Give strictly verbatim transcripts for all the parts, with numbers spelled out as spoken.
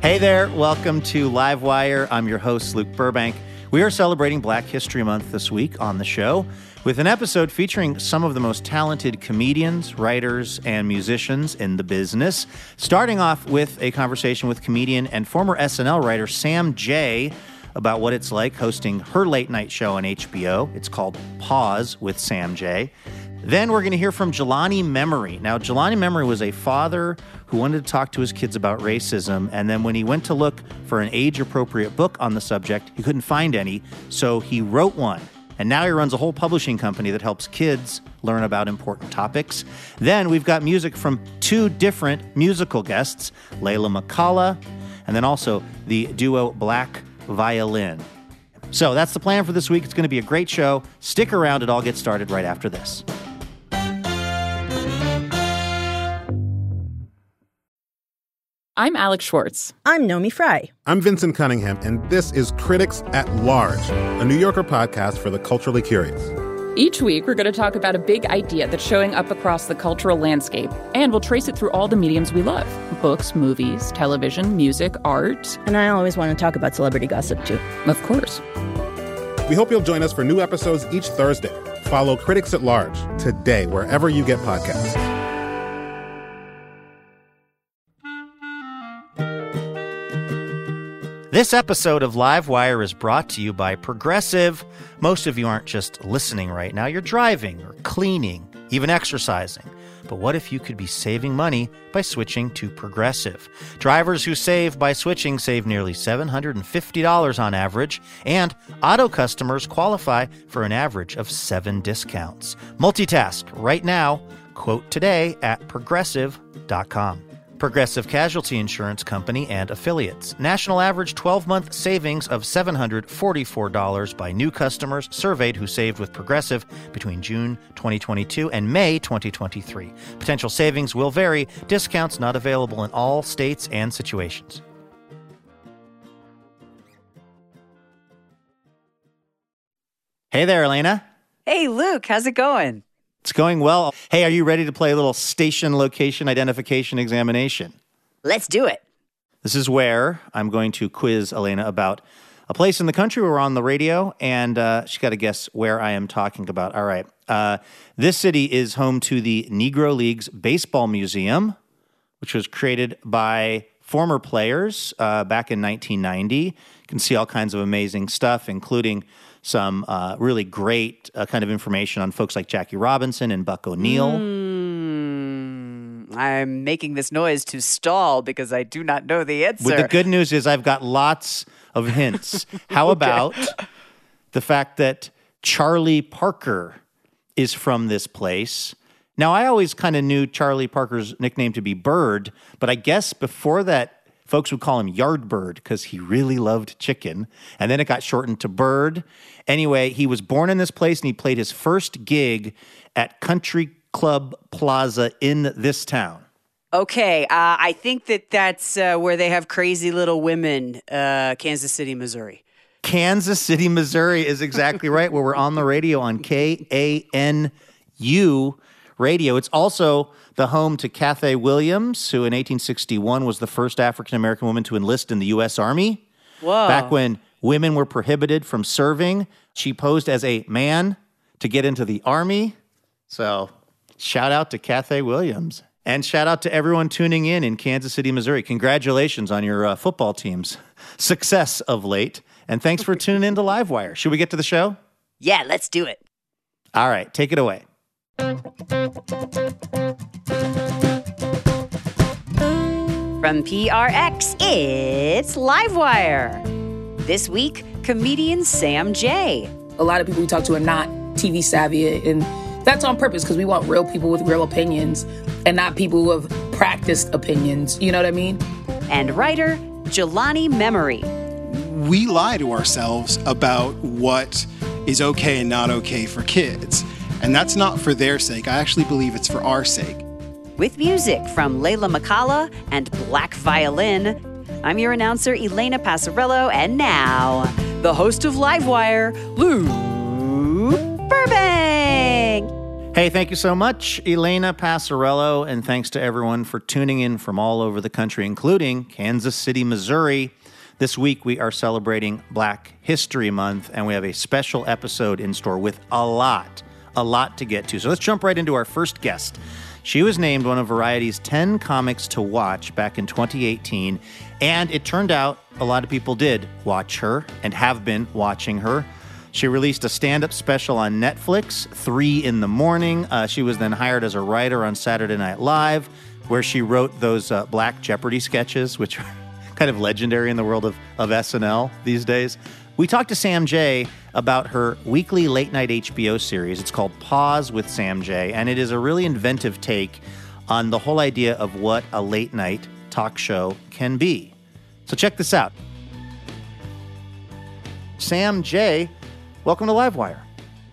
Hey there, welcome to Livewire. I'm your host, Luke Burbank. We are celebrating Black History Month this week on the show with an episode featuring some of the most talented comedians, writers, and musicians in the business. Starting off with a conversation with comedian and former S N L writer Sam Jay about what it's like hosting her late night show on H B O. It's called Pause with Sam Jay. Then we're going to hear from Jelani Memory. Now, Jelani Memory was a father who wanted to talk to his kids about racism, and then when he went to look for an age-appropriate book on the subject, he couldn't find any, so he wrote one. And now he runs a whole publishing company that helps kids learn about important topics. Then we've got music from two different musical guests, Layla McCalla, and then also the duo Black Violin. So that's the plan for this week. It's going to be a great show. Stick around. It all gets started right after this. I'm Alex Schwartz. I'm Nomi Fry. I'm Vincent Cunningham, and this is Critics at Large, a New Yorker podcast for the culturally curious. Each week, we're going to talk about a big idea that's showing up across the cultural landscape, and we'll trace it through all the mediums we love. Books, movies, television, music, art. And I always want to talk about celebrity gossip, too. Of course. We hope you'll join us for new episodes each Thursday. Follow Critics at Large today, wherever you get podcasts. This episode of Livewire is brought to you by Progressive. Most of you aren't just listening right now. You're driving or cleaning, even exercising. But what if you could be saving money by switching to Progressive? Drivers who save by switching save nearly seven hundred fifty dollars on average, and auto customers qualify for an average of seven discounts. Multitask right now. Quote today at progressive dot com. Progressive Casualty Insurance Company and Affiliates. National average twelve-month savings of seven hundred forty-four dollars by new customers surveyed who saved with Progressive between June twenty twenty-two and May twenty twenty-three. Potential savings will vary. Discounts not available in all states and situations. Hey there, Elena. Hey, Luke. How's it going? It's going well. Hey, are you ready to play a little station location identification examination? Let's do it. This is where I'm going to quiz Elena about a place in the country where we're on the radio, and uh, she's got to guess where I am talking about. All right. Uh, this city is home to the Negro Leagues Baseball Museum, which was created by former players uh, back in nineteen ninety. You can see all kinds of amazing stuff, including some uh, really great uh, kind of information on folks like Jackie Robinson and Buck O'Neil. Mm, I'm making this noise to stall because I do not know the answer. But the good news is I've got lots of hints. How about the fact that Charlie Parker is from this place? Now, I always kind of knew Charlie Parker's nickname to be Bird, but I guess before that, folks would call him Yardbird because he really loved chicken. And then it got shortened to Bird. Anyway, he was born in this place and he played his first gig at Country Club Plaza in this town. Okay, uh, I think that that's uh, where they have crazy little women, uh, Kansas City, Missouri. Kansas City, Missouri is exactly right, where we're on the radio on K A N U radio. It's also the home to Cathay Williams, who in eighteen sixty-one was the first African-American woman to enlist in the U S Army. Whoa. Back when women were prohibited from serving, she posed as a man to get into the Army. So shout out to Cathay Williams. And shout out to everyone tuning in in Kansas City, Missouri. Congratulations on your uh, football team's success of late. And thanks for tuning in to Livewire. Should we get to the show? Yeah, let's do it. All right, take it away. From P R X, it's Livewire. This week, comedian Sam Jay. A lot of people we talk to are not T V savvy, and that's on purpose because we want real people with real opinions and not people who have practiced opinions. You know what I mean? And writer Jelani Memory. We lie to ourselves about what is okay and not okay for kids. And that's not for their sake. I actually believe it's for our sake. With music from Layla McCalla and Black Violin, I'm your announcer, Elena Passarello, and now, the host of Livewire, Luke Burbank. Hey, thank you so much, Elena Passarello, and thanks to everyone for tuning in from all over the country, including Kansas City, Missouri. This week, we are celebrating Black History Month, and we have a special episode in store with a lot, a lot to get to. So let's jump right into our first guest. She was named one of Variety's ten comics to watch back in twenty eighteen, and it turned out a lot of people did watch her and have been watching her. She released a stand-up special on Netflix, Three in the Morning. Uh, she was then hired as a writer on Saturday Night Live, where she wrote those uh, Black Jeopardy sketches, which are kind of legendary in the world of, of S N L these days. We talked to Sam Jay about her weekly late-night H B O series. It's called Pause with Sam Jay, and it is a really inventive take on the whole idea of what a late-night talk show can be. So check this out. Sam Jay, welcome to Livewire.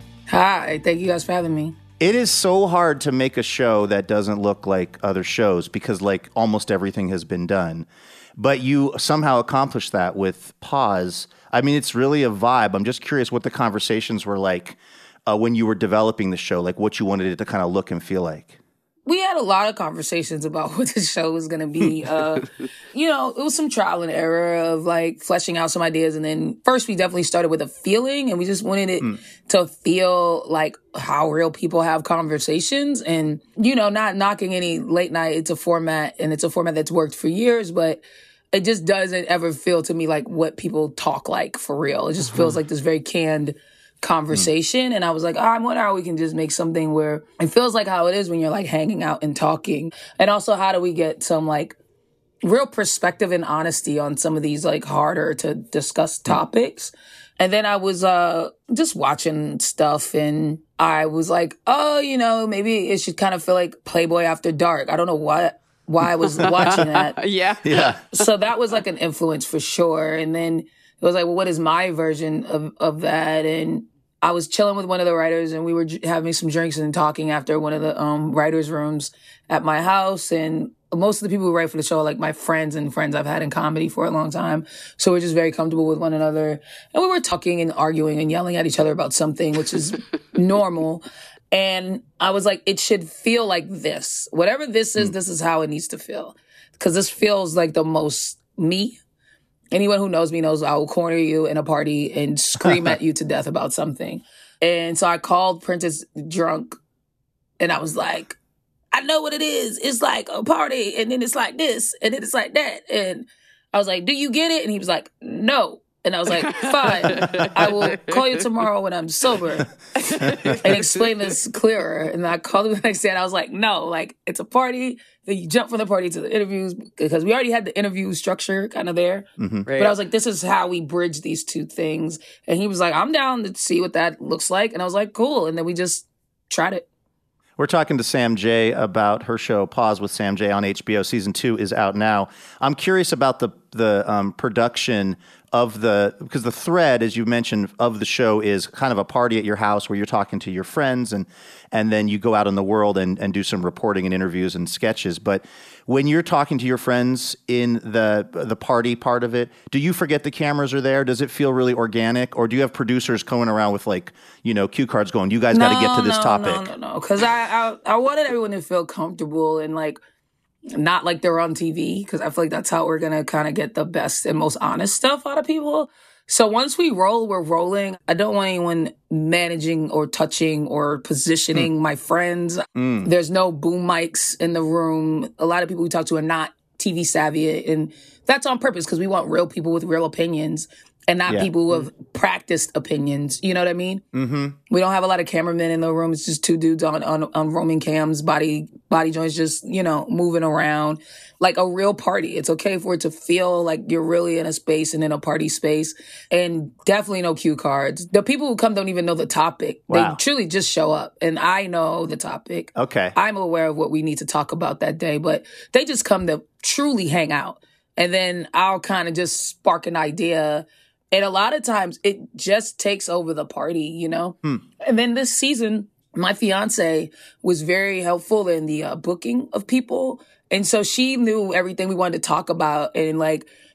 Hi, thank you guys for having me. It is so hard to make a show that doesn't look like other shows because, like, almost everything has been done. But you somehow accomplished that with Pause. I mean, it's really a vibe. I'm just curious what the conversations were like uh, when you were developing the show, like what you wanted it to kind of look and feel like. We had a lot of conversations about what the show was going to be. Uh, you know, it was some trial and error of like fleshing out some ideas. And then first we definitely started with a feeling, and we just wanted it mm. to feel like how real people have conversations. And, you know, not knocking any late night. It's a format, and it's a format that's worked for years, but it just doesn't ever feel to me like what people talk like for real. It just mm-hmm. feels like this very canned conversation. Mm. And I was like, oh, I wonder how we can just make something where it feels like how it is when you're like hanging out and talking. And also, how do we get some like real perspective and honesty on some of these like harder to discuss topics? Mm. And then I was uh just watching stuff, and I was like, oh, you know, maybe it should kind of feel like Playboy After Dark. I don't know what why I was watching that. yeah. Yeah. So that was like an influence for sure. And then it was like, well, what is my version of, of that? And I was chilling with one of the writers, and we were j- having some drinks and talking after one of the um, writers' rooms at my house. And most of the people who write for the show are like my friends and friends I've had in comedy for a long time. So we're just very comfortable with one another. And we were talking and arguing and yelling at each other about something, which is normal. And I was like, it should feel like this. Whatever this is, mm. this is how it needs to feel. Because this feels like the most me. Anyone who knows me knows I will corner you in a party and scream at you to death about something. And so I called Prentice drunk, and I was like, I know what it is. It's like a party, and then it's like this, and then it's like that. And I was like, do you get it? And he was like, no. And I was like, fine, I will call you tomorrow when I'm sober and explain this clearer. And I called him the next day, and I was like, no, like, it's a party. Then you jump from the party to the interviews, because we already had the interview structure kind of there. Mm-hmm. Right. But I was like, this is how we bridge these two things. And he was like, I'm down to see what that looks like. And I was like, cool. And then we just tried it. We're talking to Sam Jay about her show Pause with Sam Jay on H B O. Season two is out now. I'm curious about the the um, production of the, because the thread, as you mentioned, of the show is kind of a party at your house where you're talking to your friends, and and then you go out in the world and, and do some reporting and interviews and sketches. But when you're talking to your friends in the the party part of it, do you forget the cameras are there? Does it feel really organic? Or do you have producers going around with, like, you know, cue cards going, you guys no, got to get to this no, topic? No, no, no. Because I, I, I wanted everyone to feel comfortable and, like, not like they're on T V, because I feel like that's how we're going to kind of get the best and most honest stuff out of people. So once we roll, we're rolling. I don't want anyone managing or touching or positioning mm. my friends. Mm. There's no boom mics in the room. A lot of people we talk to are not T V savvy, and that's on purpose because we want real people with real opinions and not yeah. people who have practiced opinions. You know what I mean? Mm-hmm. We don't have a lot of cameramen in the room. It's just two dudes on, on, on roaming cams, body body joints, just, you know, moving around like a real party. It's okay for it to feel like you're really in a space and in a party space. And definitely no cue cards. The people who come don't even know the topic. Wow. They truly just show up. And I know the topic. Okay. I'm aware of what we need to talk about that day, but they just come to truly hang out. And then I'll kind of just spark an idea. And a lot of times it just takes over the party, you know? Hmm. And then this season, my fiance was very helpful in the uh, booking of people. And so she knew everything we wanted to talk about. And like,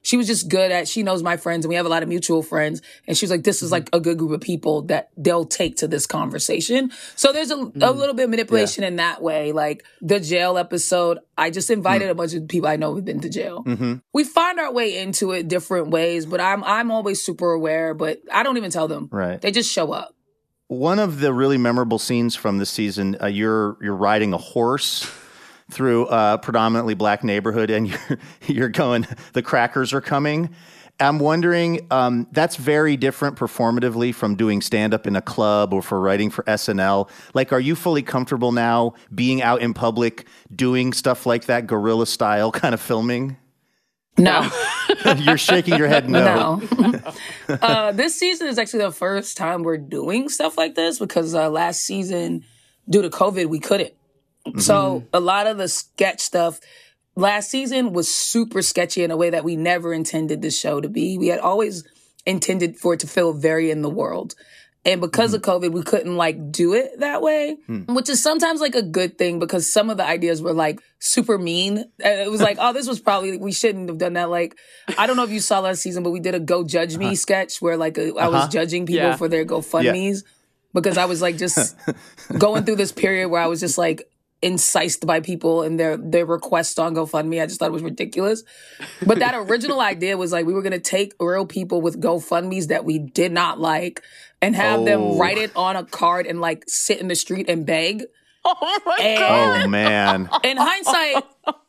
she was just good at, she knows my friends and we have a lot of mutual friends. And she was like, this is like a good group of people that they'll take to this conversation. So there's a, mm. a little bit of manipulation yeah. in that way. Like the jail episode, I just invited mm. a bunch of people I know who've been to jail. Mm-hmm. We find our way into it different ways, but I'm, I'm always super aware, but I don't even tell them. Right. They just show up. One of the really memorable scenes from this season, uh, you're you're riding a horse through a predominantly black neighborhood, and you're you're going, the crackers are coming. I'm wondering, um, that's very different performatively from doing stand-up in a club or for writing for S N L. Like, are you fully comfortable now being out in public, doing stuff like that, guerrilla style kind of filming? No. You're shaking your head no. No. uh, this season is actually the first time we're doing stuff like this because uh, last season, due to COVID, we couldn't. Mm-hmm. So a lot of the sketch stuff last season was super sketchy in a way that we never intended the show to be. We had always intended for it to feel very in the world. And because mm-hmm. of COVID, we couldn't like do it that way, mm. which is sometimes like a good thing because some of the ideas were like super mean. And it was like, oh, this was probably, we shouldn't have done that. Like, I don't know if you saw last season, but we did a Go Judge Me uh-huh. sketch where like a, I was uh-huh. judging people yeah. for their GoFundMes yeah. because I was like just going through this period where I was just like incised by people and their, their requests on GoFundMe. I just thought it was ridiculous. But that original idea was like, we were going to take real people with GoFundMes that we did not like and have oh. them write it on a card and like sit in the street and beg. Oh my and God. Oh man. In hindsight,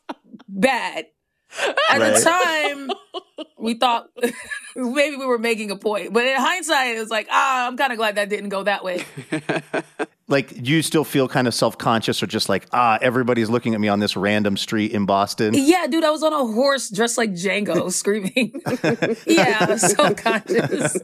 bad. At right. the time, we thought maybe we were making a point. But in hindsight, it was like, ah, I'm kind of glad that didn't go that way. Like, do you still feel kind of self-conscious or just like, ah, everybody's looking at me on this random street in Boston? Yeah, dude, I was on a horse dressed like Django screaming. Yeah, I was self-conscious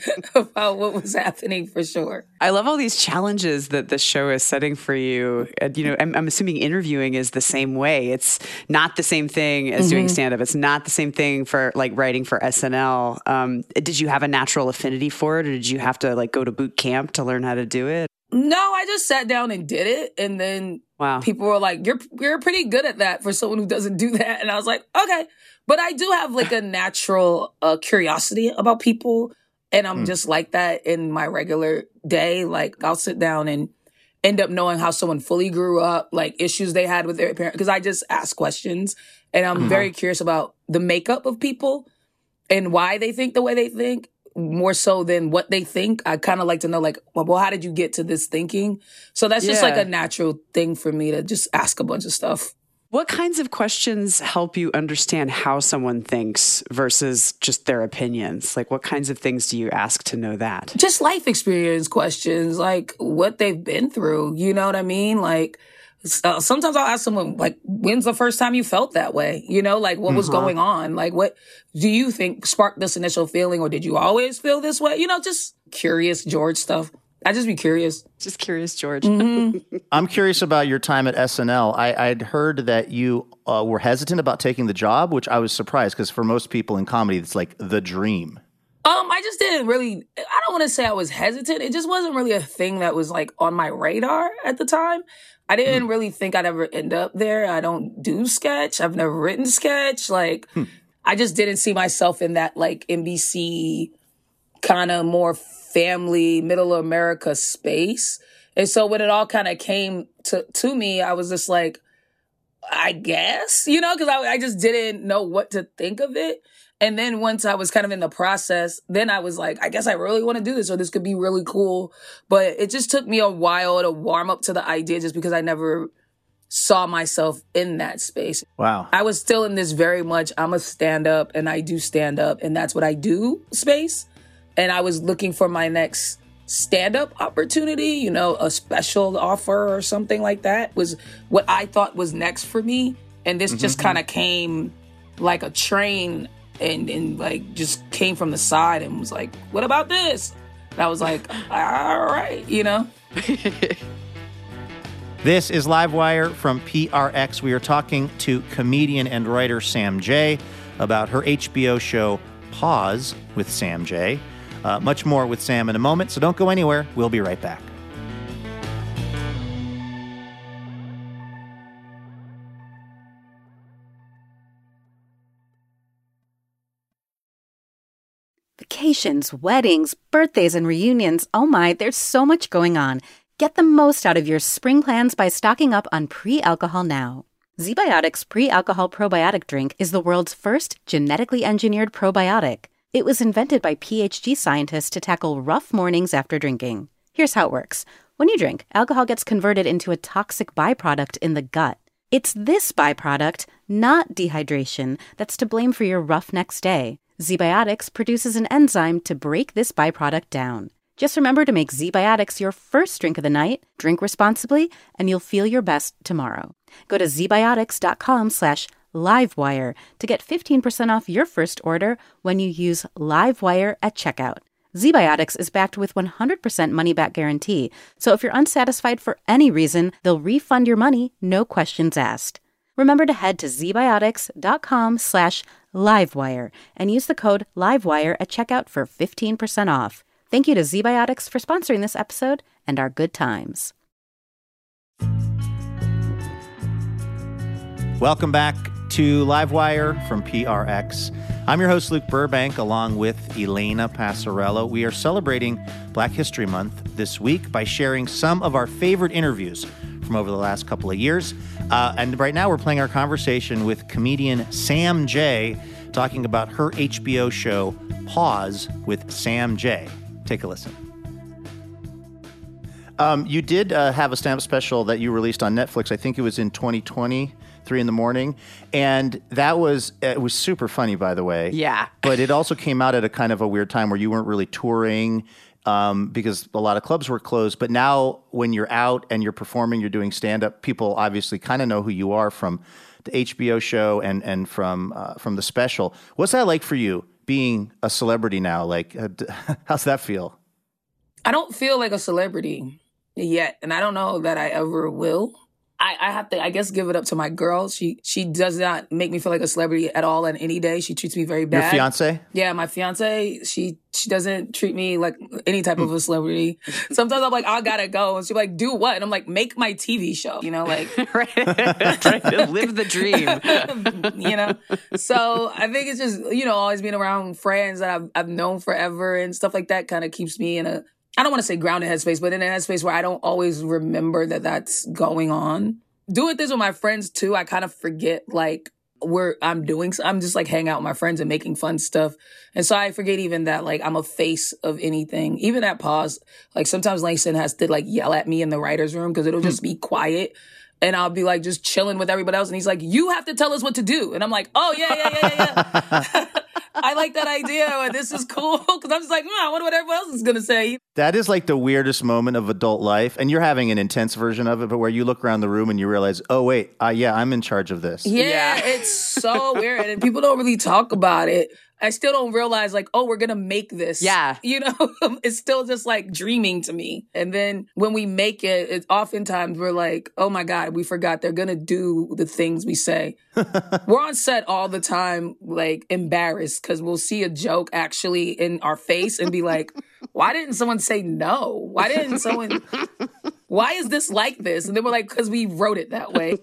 about what was happening for sure. I love all these challenges that the show is setting for you. Uh, you know, I'm, I'm assuming interviewing is the same way. It's not the same thing as mm-hmm. doing stand-up. It's not the same thing for like writing for S N L. Um, did you have a natural affinity for it, or did you have to like go to boot camp to learn how to do it? No, I just sat down and did it. And then wow. people were like, you're you're pretty good at that for someone who doesn't do that. And I was like, okay. But I do have like a natural uh, curiosity about people. And I'm mm. just like that in my regular day. Like I'll sit down and end up knowing how someone fully grew up, like issues they had with their parents. Because I just ask questions. And I'm mm-hmm. very curious about the makeup of people and why they think the way they think. More so than what they think. I kind of like to know, like, well, well, how did you get to this thinking? So that's just yeah. like a natural thing for me to just ask a bunch of stuff. What kinds of questions help you understand how someone thinks versus just their opinions? Like, what kinds of things do you ask to know that? Just life experience questions, like what they've been through. You know what I mean? Like, Uh, sometimes I'll ask someone, like, when's the first time you felt that way? You know, like, what was mm-hmm. going on? Like, what do you think sparked this initial feeling? Or did you always feel this way? You know, just curious George stuff. I just be curious. Just curious George. Mm-hmm. I'm curious about your time at S N L. I, I'd heard that you uh, were hesitant about taking the job, which I was surprised because for most people in comedy, it's like the dream. Um, I just didn't really, I don't want to say I was hesitant. It just wasn't really a thing that was like on my radar at the time. I didn't hmm. really think I'd ever end up there. I don't do sketch. I've never written sketch. Like, hmm. I just didn't see myself in that like N B C kind of more family, middle America space. And so when it all kind of came to, to me, I was just like, I guess, you know, because I, I just didn't know what to think of it. And then once I was kind of in the process, then I was like, I guess I really want to do this or this could be really cool. But it just took me a while to warm up to the idea just because I never saw myself in that space. Wow. I was still in this very much, I'm a stand-up and I do stand-up and that's what I do space. And I was looking for my next stand-up opportunity, you know, a special offer or something like that was what I thought was next for me. And this mm-hmm. just kind of came like a train and, and like just came from the side and was like, what about this? And I was like, all right, you know? This is Livewire from P R X. We are talking to comedian and writer Sam Jay about her H B O show Pause with Sam Jay. Uh, much more with Sam in a moment, so don't go anywhere. We'll be right back. Vacations, weddings, birthdays, and reunions. Oh my, there's so much going on. Get the most out of your spring plans by stocking up on pre-alcohol now. ZBiotics Pre-Alcohol Probiotic Drink is the world's first genetically engineered probiotic. It was invented by PhD scientists to tackle rough mornings after drinking. Here's how it works. When you drink, alcohol gets converted into a toxic byproduct in the gut. It's this byproduct, not dehydration, that's to blame for your rough next day. ZBiotics produces an enzyme to break this byproduct down. Just remember to make ZBiotics your first drink of the night, drink responsibly, and you'll feel your best tomorrow. Go to zbiotics.com slash livewire to get fifteen percent off your first order when you use LiveWire at checkout. ZBiotics is backed with one hundred percent money-back guarantee, so if you're unsatisfied for any reason, they'll refund your money, no questions asked. Remember to head to zbiotics.com slash livewire and use the code livewire at checkout for fifteen percent off. Thank you to ZBiotics for sponsoring this episode and our good times. Welcome back to Livewire from P R X. I'm your host, Luke Burbank, along with Elena Passarello. We are celebrating Black History Month this week by sharing some of our favorite interviews from over the last couple of years. Uh, and right now we're playing our conversation with comedian Sam Jay, talking about her H B O show, Pause with Sam Jay. Take a listen. Um, you did uh, have a stand-up special that you released on Netflix. I think it was in twenty twenty, three in the morning. And that was, it was super funny, by the way. Yeah. But it also came out at a kind of a weird time where you weren't really touring um, because a lot of clubs were closed. But now when you're out and you're performing, you're doing stand-up, people obviously kind of know who you are from the H B O show and, and from, uh, from the special. What's that like for you, being a celebrity now? Like, uh, how's that feel? I don't feel like a celebrity yet, and I don't know that I ever will. I, I have to, I guess, give it up to my girl. She she does not make me feel like a celebrity at all on any day. She treats me very bad. Your fiance? Yeah, my fiance. She she doesn't treat me like any type of a celebrity. Sometimes I'm like, I gotta go, and she's like, do what? And I'm like, make my T V show. You know, like right, live the dream. You know. So I think it's just, you know, always being around friends that I've I've known forever and stuff like that kind of keeps me in a, I don't want to say grounded headspace, but in a headspace where I don't always remember that that's going on. Doing this with my friends too, I kind of forget like where I'm doing. I'm just like hanging out with my friends and making fun stuff. And so I forget even that like I'm a face of anything. Even at Pause, like sometimes Langston has to like yell at me in the writer's room because it'll just be quiet. And I'll be like just chilling with everybody else. And he's like, you have to tell us what to do. And I'm like, oh, yeah, yeah, yeah, yeah, yeah. I like that idea. And this is cool. Because I'm just like, mm, I wonder what everyone else is going to say. That is like the weirdest moment of adult life. And you're having an intense version of it, but where you look around the room and you realize, oh, wait, uh, yeah, I'm in charge of this. Yeah, Yeah. It's so weird. And people don't really talk about it. I still don't realize like, oh, we're going to make this. Yeah. You know, it's still just like dreaming to me. And then when we make it, it's oftentimes we're like, oh my God, we forgot they're going to do the things we say. We're on set all the time, like embarrassed because we'll see a joke actually in our face and be like, why didn't someone say no? Why didn't someone, why is this like this? And then we're like, because we wrote it that way.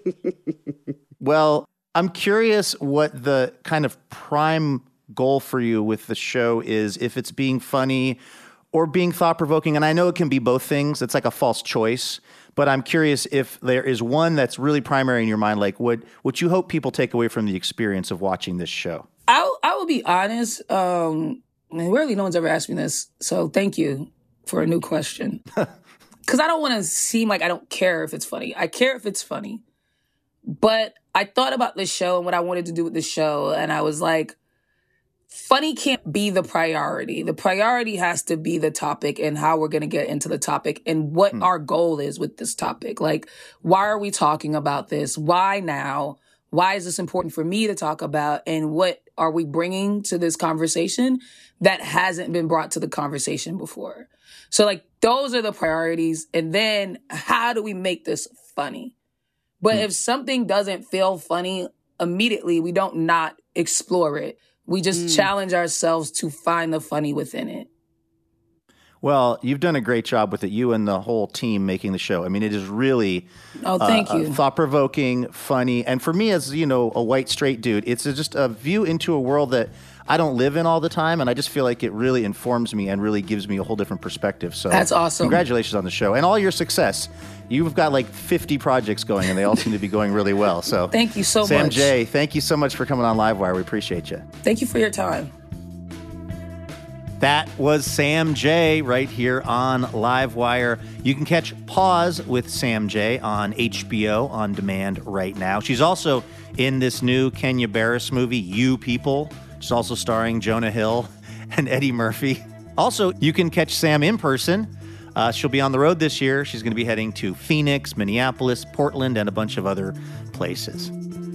Well, I'm curious what the kind of prime goal for you with the show is, if it's being funny or being thought-provoking. And I know it can be both things. It's like a false choice. But I'm curious if there is one that's really primary in your mind, like what, what you hope people take away from the experience of watching this show. I I will be honest. Um, and really, no one's ever asked me this. So thank you for a new question. Because I don't want to seem like I don't care if it's funny. I care if it's funny. But I thought about this show and what I wanted to do with this show. And I was like, funny can't be the priority. The priority has to be the topic and how we're going to get into the topic and what hmm. our goal is with this topic. Like, why are we talking about this? Why now? Why is this important for me to talk about? And what are we bringing to this conversation that hasn't been brought to the conversation before? So, like, those are the priorities. And then how do we make this funny? But hmm. if something doesn't feel funny immediately, we don't not explore it. We just mm. challenge ourselves to find the funny within it. Well, you've done a great job with it, you and the whole team making the show. I mean, it is really oh, thank uh, you. Uh, thought-provoking, funny. And for me, as, you know, a white straight dude, it's just a view into a world that I don't live in all the time, and I just feel like it really informs me and really gives me a whole different perspective. So that's awesome. Congratulations on the show and all your success. You've got like fifty projects going, and they all seem to be going really well. So thank you so Sam much. Sam J, thank you so much for coming on Livewire. We appreciate you. Thank you for your time. That was Sam J right here on Livewire. You can catch Pause with Sam J on H B O on demand right now. She's also in this new Kenya Barris movie, You People. She's also starring Jonah Hill and Eddie Murphy. Also, you can catch Sam in person. Uh, she'll be on the road this year. She's going to be heading to Phoenix, Minneapolis, Portland, and a bunch of other places.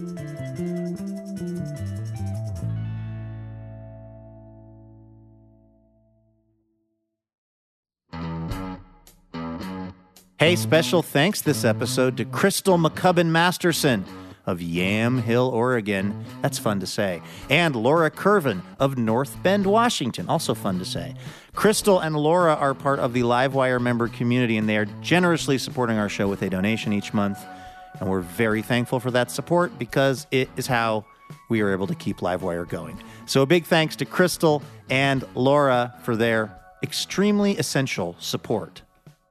Hey, special thanks this episode to Crystal McCubbin Masterson of Yam Hill, Oregon. That's fun to say. And Laura Curvin of North Bend, Washington. Also fun to say. Crystal and Laura are part of the Livewire member community, and they are generously supporting our show with a donation each month. And we're very thankful for that support because it is how we are able to keep Livewire going. So a big thanks to Crystal and Laura for their extremely essential support.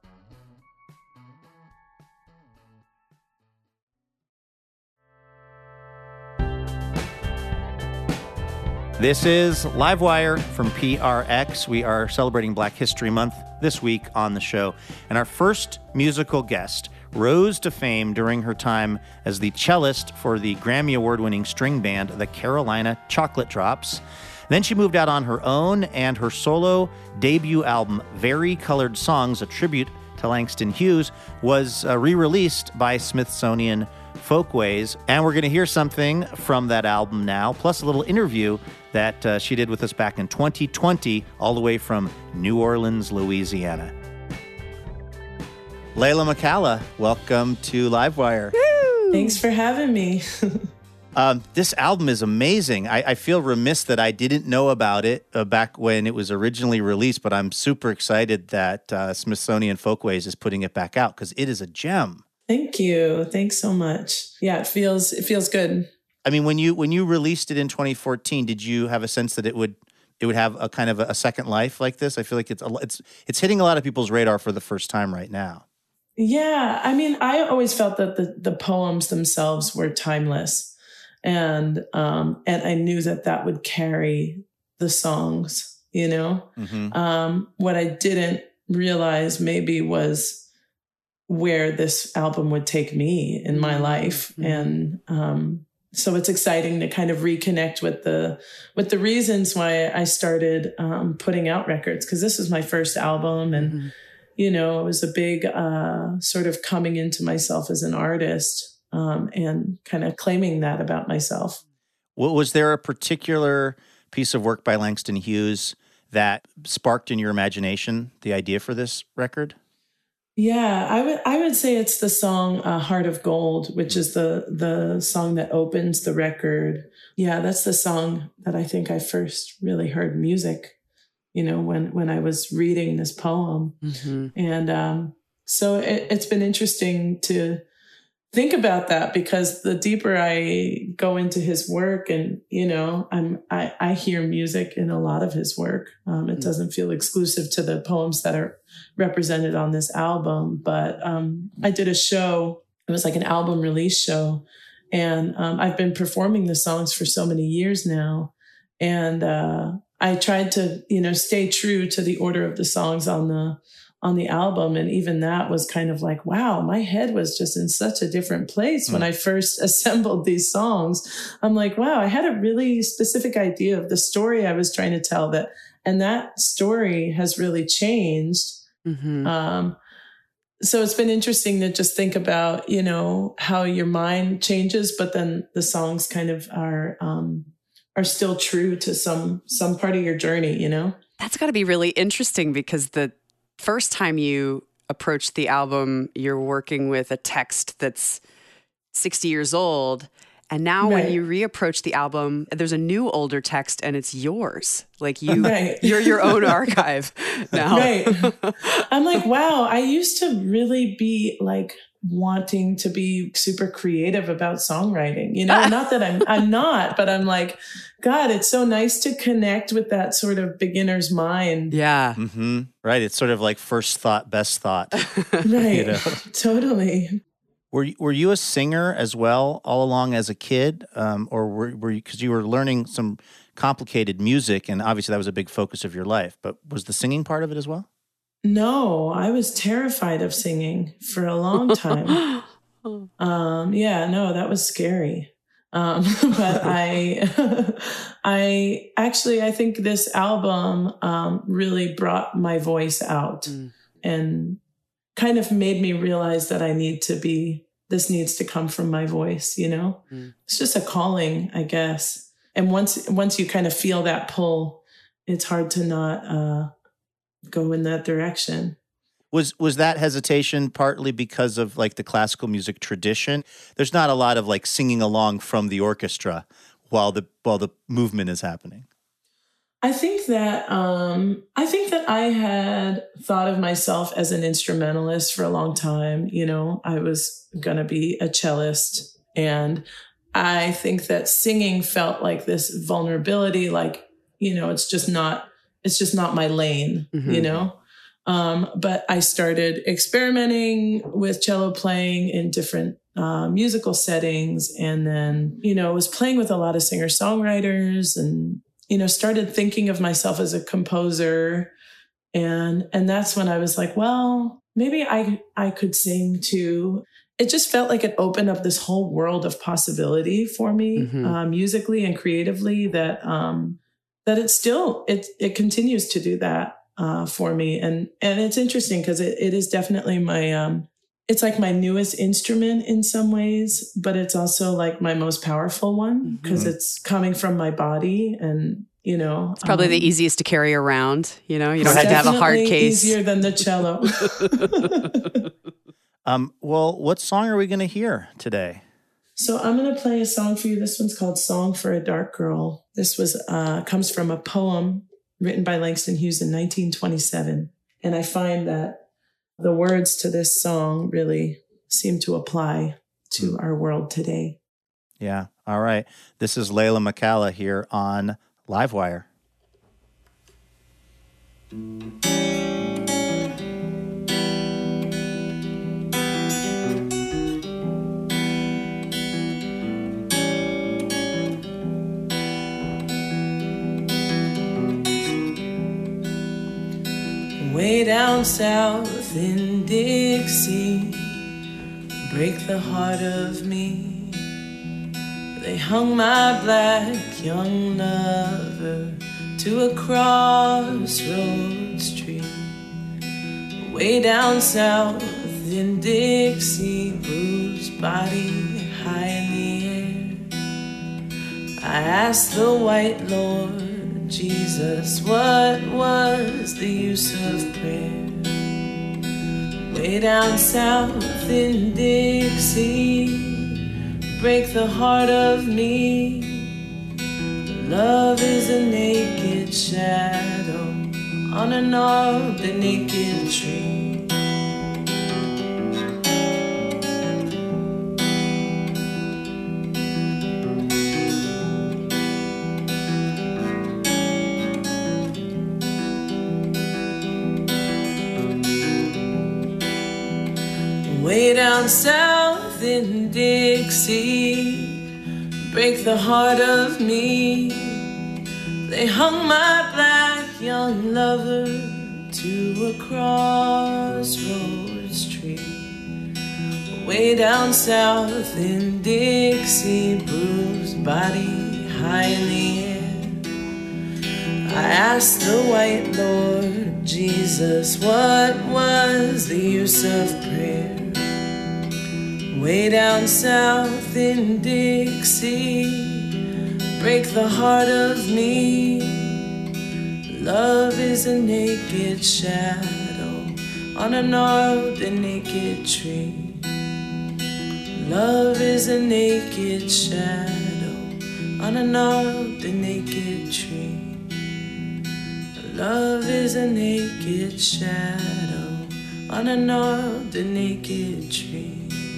This is Livewire from P R X. We are celebrating Black History Month this week on the show. And our first musical guest rose to fame during her time as the cellist for the Grammy Award-winning string band, the Carolina Chocolate Drops. Then she moved out on her own, and her solo debut album, Very Colored Songs, a tribute to Langston Hughes, was uh, re-released by Smithsonian Folkways. And we're going to hear something from that album now, plus a little interview that uh, she did with us back in twenty twenty, all the way from New Orleans, Louisiana. Layla McCalla, welcome to Livewire. Woo! Thanks for having me. um, this album is amazing. I, I feel remiss that I didn't know about it uh, back when it was originally released, but I'm super excited that uh, Smithsonian Folkways is putting it back out because it is a gem. Thank you. Thanks so much. Yeah, it feels it feels good. I mean, when you when you released it in twenty fourteen, did you have a sense that it would it would have a kind of a, a second life like this? I feel like it's a, it's it's hitting a lot of people's radar for the first time right now. Yeah, I mean, I always felt that the the poems themselves were timeless, and um, and I knew that that would carry the songs. You know, mm-hmm. um, what I didn't realize maybe was where this album would take me in my life, mm-hmm. and um, so it's exciting to kind of reconnect with the with the reasons why I started um, putting out records, because this was my first album, and mm-hmm. you know, it was a big uh, sort of coming into myself as an artist, um, and kind of claiming that about myself. Well, was there a particular piece of work by Langston Hughes that sparked in your imagination the idea for this record? Yeah, I would I would say it's the song uh, Heart of Gold, which is the the song that opens the record. Yeah, that's the song that I think I first really heard music, you know, when, when I was reading this poem. Mm-hmm. And um, so it, it's been interesting to think about that, because the deeper I go into his work, and, you know, I'm, I, I hear music in a lot of his work. Um, it mm-hmm. doesn't feel exclusive to the poems that are represented on this album. But um, I did a show. It was like an album release show. And um, I've been performing the songs for so many years now. And uh, I tried to, you know, stay true to the order of the songs on the on the album. And even that was kind of like, wow, my head was just in such a different place mm. when I first assembled these songs. I'm like, wow, I had a really specific idea of the story I was trying to tell, that, and that story has really changed. Mm-hmm. Um, so it's been interesting to just think about, you know, how your mind changes, but then the songs kind of are, um, are still true to some, some part of your journey, you know? That's got to be really interesting, because the first time you approached the album, you're working with a text that's sixty years old. And now Right. when you reapproach the album, there's a new older text and it's yours. Like you, Right. you're your own archive now. Right. I'm like, wow, I used to really be like wanting to be super creative about songwriting. You know, not that I'm I'm not, but I'm like, God, it's so nice to connect with that sort of beginner's mind. Yeah. Mm-hmm. Right. It's sort of like first thought, best thought. Right. You know? Totally. Were you, were you a singer as well all along as a kid, um, or were were you, because you were learning some complicated music, and obviously that was a big focus of your life. But was the singing part of it as well? No, I was terrified of singing for a long time. um, yeah, no, that was scary. Um, but I, I actually, I think this album um, really brought my voice out mm. and kind of made me realize that I need to be, this needs to come from my voice, you know? Mm. It's just a calling, I guess. And once, once you kind of feel that pull, it's hard to not, uh, go in that direction. Was was that hesitation partly because of like the classical music tradition? There's not a lot of like singing along from the orchestra while the while the movement is happening. I think that um, I think that I had thought of myself as an instrumentalist for a long time. You know, I was gonna be a cellist, and I think that singing felt like this vulnerability, like, you know, it's just not. It's just not my lane, mm-hmm. you know? Um, but I started experimenting with cello playing in different uh, musical settings. And then, you know, was playing with a lot of singer-songwriters and, you know, started thinking of myself as a composer. And, and that's when I was like, well, maybe I, I could sing too. It just felt like it opened up this whole world of possibility for me, mm-hmm. uh, musically and creatively that, um, that it still, it it continues to do that uh, for me. And and it's interesting because it, it is definitely my, um, it's like my newest instrument in some ways, but it's also like my most powerful one because mm-hmm. it's coming from my body and, you know. It's probably um, the easiest to carry around, you know, you don't have to have a hard case. Easier than the cello. um, well, what song are we going to hear today? So I'm going to play a song for you. This one's called Song for a Dark Girl. This was uh, comes from a poem written by Langston Hughes in nineteen twenty-seven. And I find that the words to this song really seem to apply to our world today. Yeah. All right. This is Layla McCalla here on Livewire. Way down south in Dixie, break the heart of me. They hung my black young lover to a crossroads tree. Way down south in Dixie, bruised body high in the air. I asked the white Lord Jesus, what was the use of prayer? Way down south in Dixie, break the heart of me. Love is a naked shadow on a gnarled and naked tree. Way down south in Dixie, break the heart of me. They hung my black young lover to a crossroads tree. Way down south in Dixie, bruised body high in the air. I asked the white Lord Jesus, what was the use of prayer? Way down south in Dixie, break the heart of me. Love is a naked shadow on a gnarled and naked tree. Love is a naked shadow on a gnarled and naked tree. Love is a naked shadow on a gnarled and naked tree.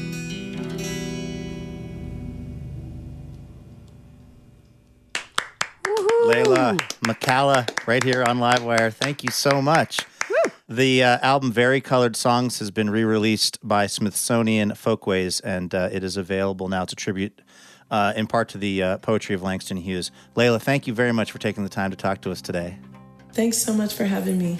Leila McCalla, right here on Livewire. Thank you so much. Woo. The uh, album Varicolored Songs has been re-released by Smithsonian Folkways, and uh, it is available now. It's a tribute uh, in part to the uh, poetry of Langston Hughes. Leila, thank you very much for taking the time to talk to us today. Thanks so much for having me.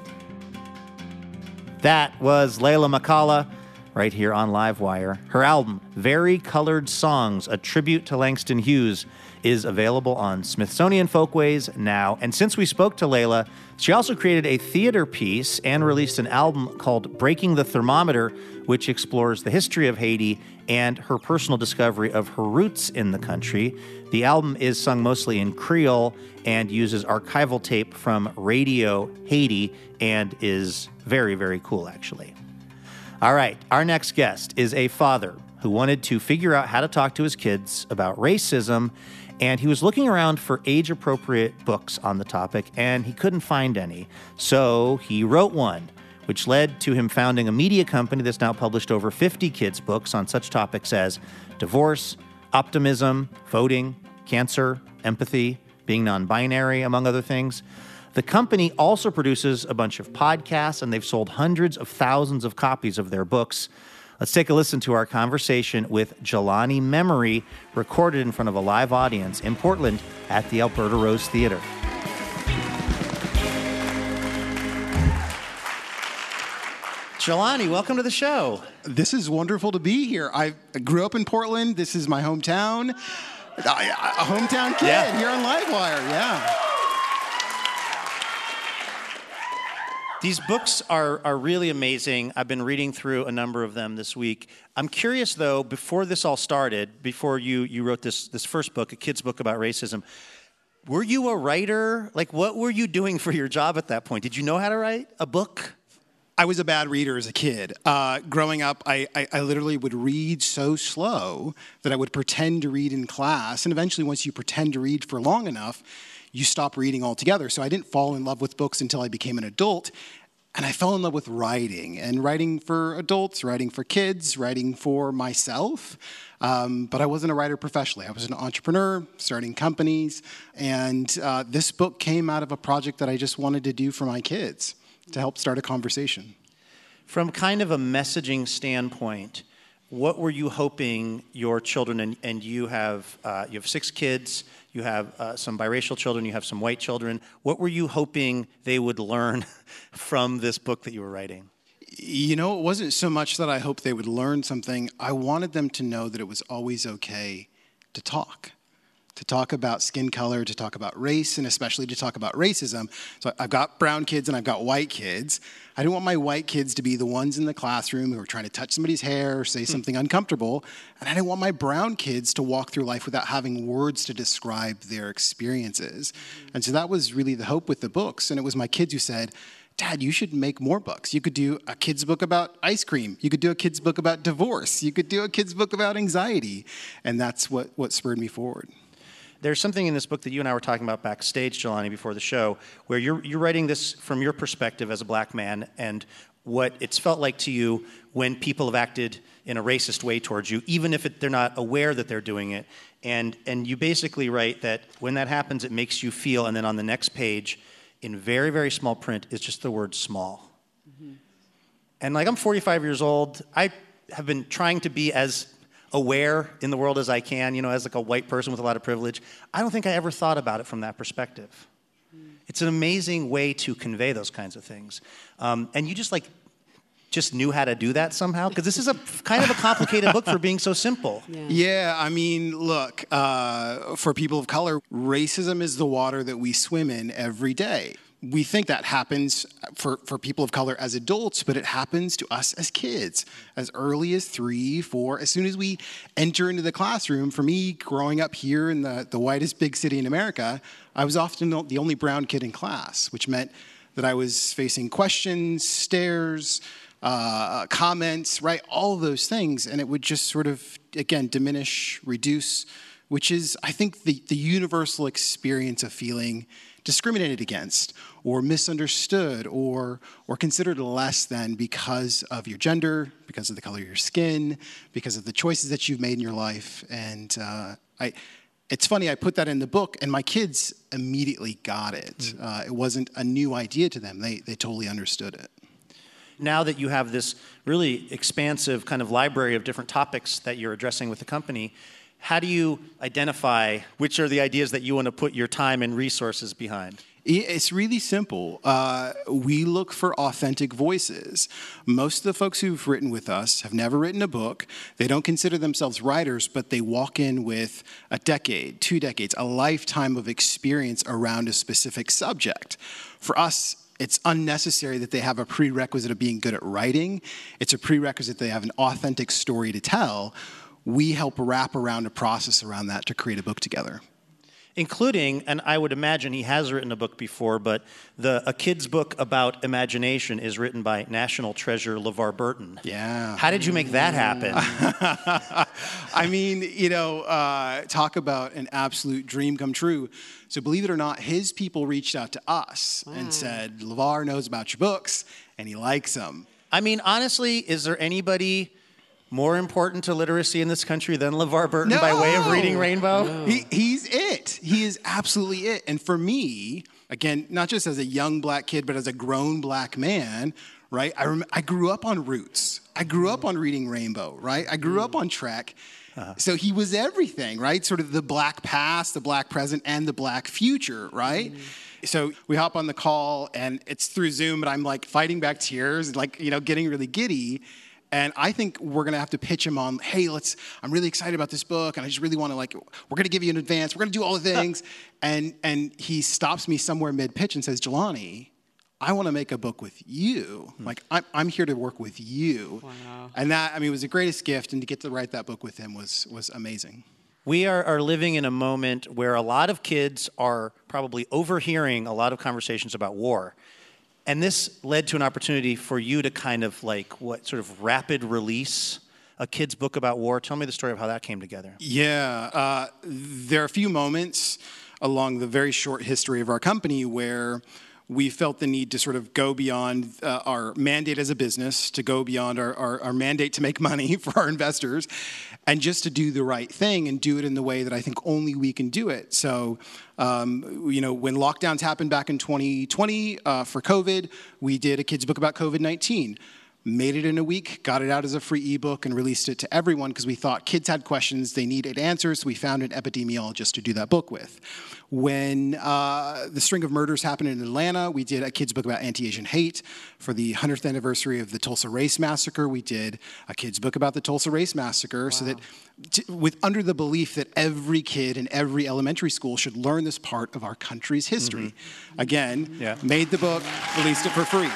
That was Leila McCalla right here on Livewire. Her album, Varicolored Songs, a tribute to Langston Hughes, is available on Smithsonian Folkways now. And since we spoke to Leila, she also created a theater piece and released an album called Breaking the Thermometer, which explores the history of Haiti and her personal discovery of her roots in the country. The album is sung mostly in Creole and uses archival tape from Radio Haiti and is very, very cool, actually. All right, our next guest is a father who wanted to figure out how to talk to his kids about racism, and he was looking around for age-appropriate books on the topic, and he couldn't find any. So he wrote one, which led to him founding a media company that's now published over fifty kids' books on such topics as divorce, optimism, voting, cancer, empathy, being non-binary, among other things. The company also produces a bunch of podcasts, and they've sold hundreds of thousands of copies of their books. Let's take a listen to our conversation with Jelani Memory, recorded in front of a live audience in Portland at the Alberta Rose Theater. Jelani, welcome to the show. This is wonderful to be here. I grew up in Portland. This is my hometown. A hometown kid yeah. here on Livewire, yeah. These books are, are really amazing. I've been reading through a number of them this week. I'm curious, though, before this all started, before you, you wrote this, this first book, a kid's book about racism, were you a writer? Like, what were you doing for your job at that point? Did you know how to write a book? I was a bad reader as a kid. Uh, growing up, I, I, I literally would read so slow that I would pretend to read in class. And eventually, once you pretend to read for long enough, you stop reading altogether. So I didn't fall in love with books until I became an adult. And I fell in love with writing, and writing for adults, writing for kids, writing for myself. Um, but I wasn't a writer professionally. I was an entrepreneur, starting companies. And uh, this book came out of a project that I just wanted to do for my kids, to help start a conversation. From kind of a messaging standpoint, what were you hoping your children, and, and you have uh, you have six kids, you have uh, some biracial children, you have some white children, what were you hoping they would learn from this book that you were writing? You know, it wasn't so much that I hoped they would learn something. I wanted them to know that it was always okay to talk. To talk about skin color, to talk about race, and especially to talk about racism. So I've got brown kids and I've got white kids. I didn't want my white kids to be the ones in the classroom who are trying to touch somebody's hair or say something uncomfortable. And I didn't want my brown kids to walk through life without having words to describe their experiences. And so that was really the hope with the books. And it was my kids who said, Dad, you should make more books. You could do a kid's book about ice cream. You could do a kid's book about divorce. You could do a kid's book about anxiety. And that's what, what spurred me forward. There's something in this book that you and I were talking about backstage, Jelani, before the show, where you're you're writing this from your perspective as a black man and what it's felt like to you when people have acted in a racist way towards you, even if it, they're not aware that they're doing it. And and you basically write that when that happens, it makes you feel, and then on the next page, in very, very small print, is just the word small. Mm-hmm. And like, I'm forty-five years old. I have been trying to be as aware in the world as I can, you know, as like a white person with a lot of privilege. I don't think I ever thought about it from that perspective. Mm. It's an amazing way to convey those kinds of things. Um, and you just like, just knew how to do that somehow? Because this is a kind of a complicated book for being so simple. Yeah, yeah I mean, look, uh, for people of color, racism is the water that we swim in every day. We think that happens for, for people of color as adults, but it happens to us as kids, as early as three, four. As soon as we enter into the classroom, for me, growing up here in the, the whitest big city in America, I was often the only brown kid in class, which meant that I was facing questions, stares, uh, comments, right? All those things. And it would just sort of, again, diminish, reduce, which is, I think, the, the universal experience of feeling discriminated against or misunderstood or or considered less than because of your gender, because of the color of your skin, because of the choices that you've made in your life. And uh, I, it's funny, I put that in the book, and my kids immediately got it. Mm. Uh, it wasn't a new idea to them. They they totally understood it. Now that you have this really expansive kind of library of different topics that you're addressing with the company, how do you identify which are the ideas that you want to put your time and resources behind? It's really simple. Uh, we look for authentic voices. Most of the folks who've written with us have never written a book. They don't consider themselves writers, but they walk in with a decade, two decades, a lifetime of experience around a specific subject. For us, it's unnecessary that they have a prerequisite of being good at writing. It's a prerequisite that they have an authentic story to tell. We help wrap around a process around that to create a book together. Including, and I would imagine he has written a book before, but the a kid's book about imagination is written by national treasure LeVar Burton. Yeah. How did you make that happen? I mean, you know, uh, talk about an absolute dream come true. So believe it or not, his people reached out to us wow. and said, LeVar knows about your books, and he likes them. I mean, honestly, is there anybody more important to literacy in this country than LeVar Burton no. by way of Reading Rainbow? No. He, he's it. He is absolutely it. And for me, again, not just as a young black kid, but as a grown black man, right? I rem- I grew up on Roots. I grew up on Reading Rainbow, right? I grew up on Trek. Uh-huh. So he was everything, right? Sort of the black past, the black present, and the black future, right? Mm-hmm. So we hop on the call, and it's through Zoom, and I'm like fighting back tears, like, you know, getting really giddy. And I think we're going to have to pitch him on, hey, let's, I'm really excited about this book, and I just really want to, like, we're going to give you an advance. We're going to do all the things. and and he stops me somewhere mid-pitch and says, Jelani, I want to make a book with you. Hmm. Like, I'm, I'm here to work with you. Wow. And that, I mean, was the greatest gift, and to get to write that book with him was was amazing. We are, are living in a moment where a lot of kids are probably overhearing a lot of conversations about war. And this led to an opportunity for you to kind of like, what, sort of rapid release a kid's book about war. Tell me the story of how that came together. Yeah, uh, there are a few moments along the very short history of our company where we felt the need to sort of go beyond uh, our mandate as a business, to go beyond our, our, our mandate to make money for our investors, and just to do the right thing and do it in the way that I think only we can do it. So, um, you know, when lockdowns happened back in twenty twenty uh, for COVID, we did a kid's book about COVID nineteen. Made it in a week, got it out as a free ebook, and released it to everyone because we thought kids had questions, they needed answers, so we found an epidemiologist to do that book with. When uh, the string of murders happened in Atlanta, we did a kid's book about anti-Asian hate. For the hundredth anniversary of the Tulsa Race Massacre, we did a kid's book about the Tulsa Race Massacre, wow. so that t- with under the belief that every kid in every elementary school should learn this part of our country's history. Mm-hmm. Again, yeah. made the book, released it for free.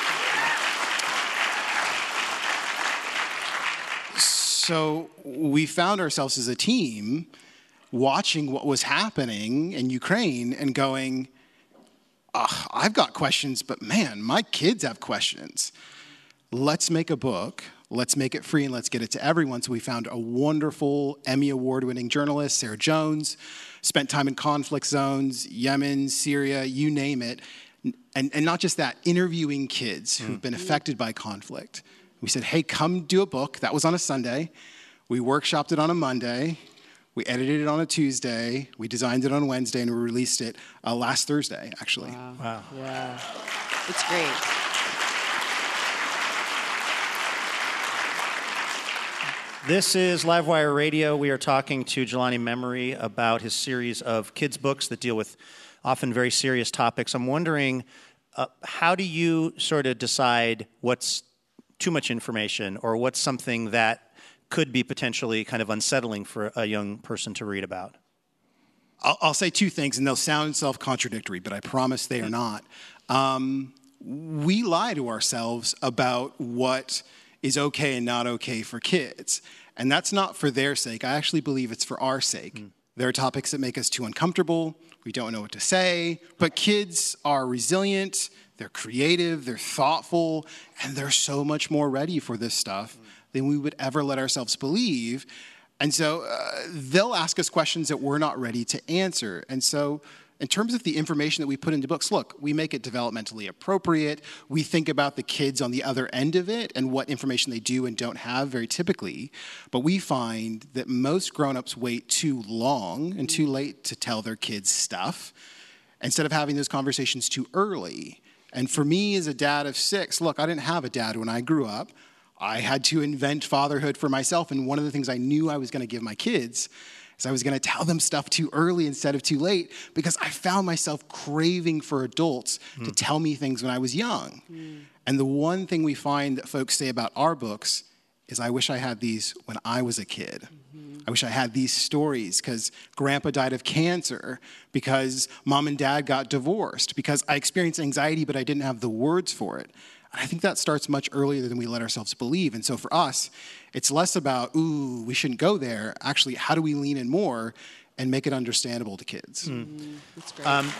So we found ourselves as a team watching what was happening in Ukraine and going, oh, I've got questions, but man, my kids have questions. Let's make a book. Let's make it free and let's get it to everyone. So we found a wonderful Emmy Award-winning journalist, Sarah Jones, spent time in conflict zones, Yemen, Syria, you name it. And, and not just that, interviewing kids who've mm. been affected by conflict. We said, hey, come do a book. That was on a Sunday. We workshopped it on a Monday. We edited it on a Tuesday. We designed it on Wednesday, and we released it uh, last Thursday, actually. Wow. wow. Yeah. It's great. This is Livewire Radio. We are talking to Jelani Memory about his series of kids' books that deal with often very serious topics. I'm wondering, uh, how do you sort of decide what's too much information or what's something that could be potentially kind of unsettling for a young person to read about? I'll, I'll say two things, and they'll sound self-contradictory, but I promise they are not. Um, we lie to ourselves about what is okay and not okay for kids. And that's not for their sake. I actually believe it's for our sake. Mm. There are topics that make us too uncomfortable. We don't know what to say. But kids are resilient, they're creative, they're thoughtful, and they're so much more ready for this stuff than we would ever let ourselves believe. And so uh, they'll ask us questions that we're not ready to answer. And so in terms of the information that we put into books, look, we make it developmentally appropriate. We think about the kids on the other end of it and what information they do and don't have very typically. But we find that most grown-ups wait too long and too late to tell their kids stuff instead of having those conversations too early. And for me as a dad of six, look, I didn't have a dad when I grew up. I had to invent fatherhood for myself. And one of the things I knew I was going to give my kids is I was going to tell them stuff too early instead of too late, because I found myself craving for adults mm. to tell me things when I was young. Mm. And the one thing we find that folks say about our books is, I wish I had these when I was a kid. Mm-hmm. I wish I had these stories because grandpa died of cancer, because mom and dad got divorced, because I experienced anxiety but I didn't have the words for it. And I think that starts much earlier than we let ourselves believe. And so for us, it's less about, ooh, we shouldn't go there. Actually, how do we lean in more and make it understandable to kids? Mm. Mm, that's great. Um,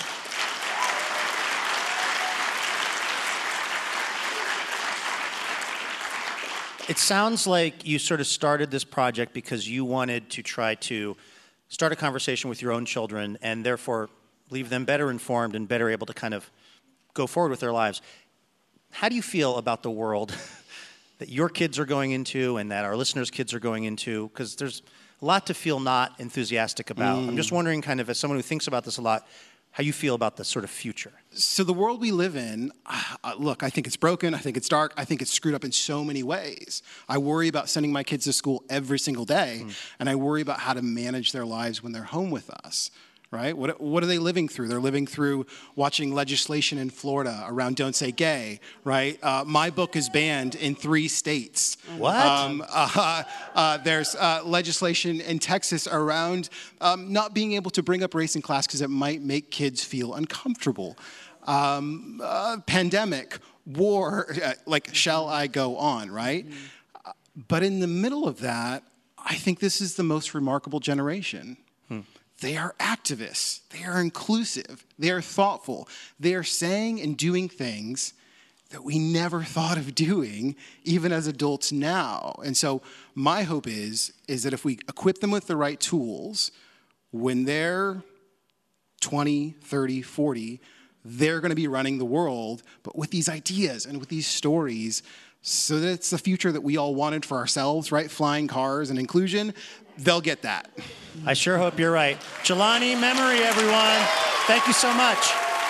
it sounds like you sort of started this project because you wanted to try to start a conversation with your own children and therefore leave them better informed and better able to kind of go forward with their lives. How do you feel about the world that your kids are going into and that our listeners' kids are going into? Because there's a lot to feel not enthusiastic about. Mm. I'm just wondering, kind of, as someone who thinks about this a lot, how you feel about the sort of future. So the world we live in, uh, look, I think it's broken. I think it's dark. I think it's screwed up in so many ways. I worry about sending my kids to school every single day, mm. and I worry about how to manage their lives when they're home with us. Right? What, what are they living through? They're living through watching legislation in Florida around Don't Say Gay, right? Uh, my book is banned in three states. What? Um, uh, uh, there's uh, legislation in Texas around um, not being able to bring up race in class because it might make kids feel uncomfortable. Um, uh, pandemic, war, uh, like, shall I go on, right? Mm. Uh, but in the middle of that, I think this is the most remarkable generation. Hmm. They are activists. They are inclusive. They are thoughtful. They are saying and doing things that we never thought of doing, even as adults now. And so my hope is, is that if we equip them with the right tools, when they're twenty, thirty, forty, they're going to be running the world, but with these ideas and with these stories, so that it's the future that we all wanted for ourselves, right? Flying cars and inclusion. They'll get that. I sure hope you're right. Jelani Memory, everyone. Thank you so much.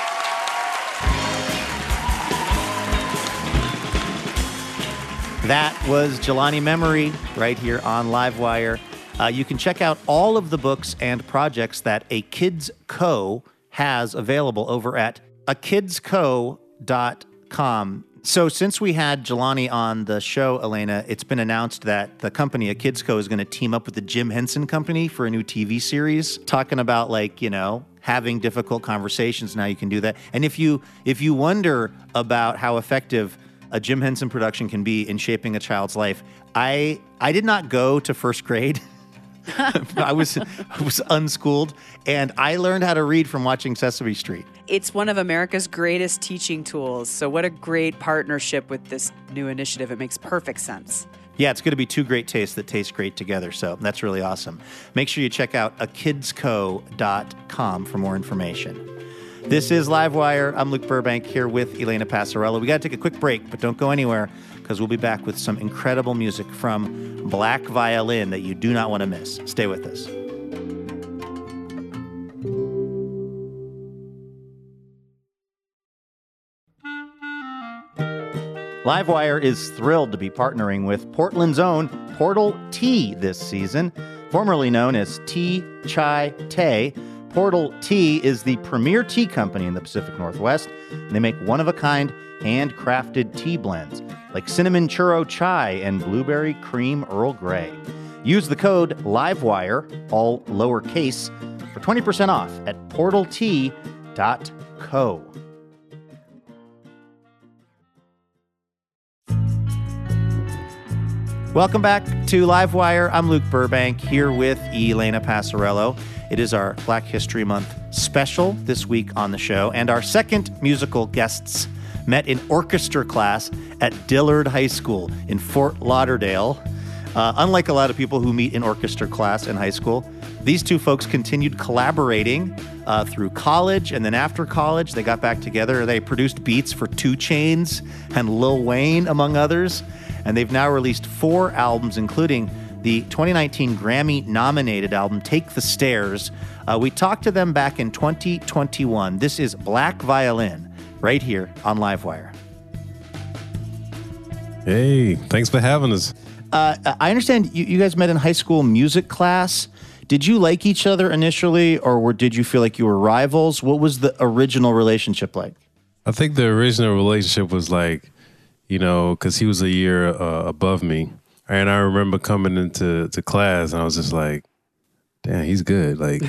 That was Jelani Memory right here on Livewire. Uh, you can check out all of the books and projects that A Kids Co. has available over at a kids co dot com. So since we had Jelani on the show, Elena, it's been announced that the company, A Kids Co., is going to team up with the Jim Henson Company for a new T V series, talking about, like, you know, having difficult conversations. Now you can do that. And if you if you wonder about how effective a Jim Henson production can be in shaping a child's life, I I did not go to first grade. I was I was unschooled, and I learned how to read from watching Sesame Street. It's one of America's greatest teaching tools. So what a great partnership with this new initiative. It makes perfect sense. Yeah, it's going to be two great tastes that taste great together. So that's really awesome. Make sure you check out a kids co dot com for more information. This is Livewire. I'm Luke Burbank here with Elena Passarello. We got to take a quick break, but don't go anywhere, because we'll be back with some incredible music from Black Violin that you do not want to miss. Stay with us. Livewire is thrilled to be partnering with Portland's own Portal Tea this season, formerly known as Tea Chai Tay. Portal Tea is the premier tea company in the Pacific Northwest, and they make one-of-a-kind handcrafted tea blends like cinnamon churro chai and blueberry cream Earl Grey. Use the code LIVEWIRE, all lowercase, for twenty percent off at portal tea dot co. Welcome back to Livewire. I'm Luke Burbank here with Elena Passarello. It is our Black History Month special this week on the show, and our second musical guests met in orchestra class at Dillard High School in Fort Lauderdale. Uh, unlike a lot of people who meet in orchestra class in high school, these two folks continued collaborating uh, through college, and then after college, they got back together. They produced beats for two Chainz and Lil Wayne, among others, and they've now released four albums, including the twenty nineteen Grammy-nominated album, Take the Stairs. Uh, we talked to them back in twenty twenty-one. This is Black Violin, right here on Livewire. Hey, thanks for having us. Uh, I understand you, you guys met in high school music class. Did you like each other initially, or were, did you feel like you were rivals? What was the original relationship like? I think the original relationship was like, you know, because he was a year uh, above me. And I remember coming into to class, and I was just like, damn, he's good. Like,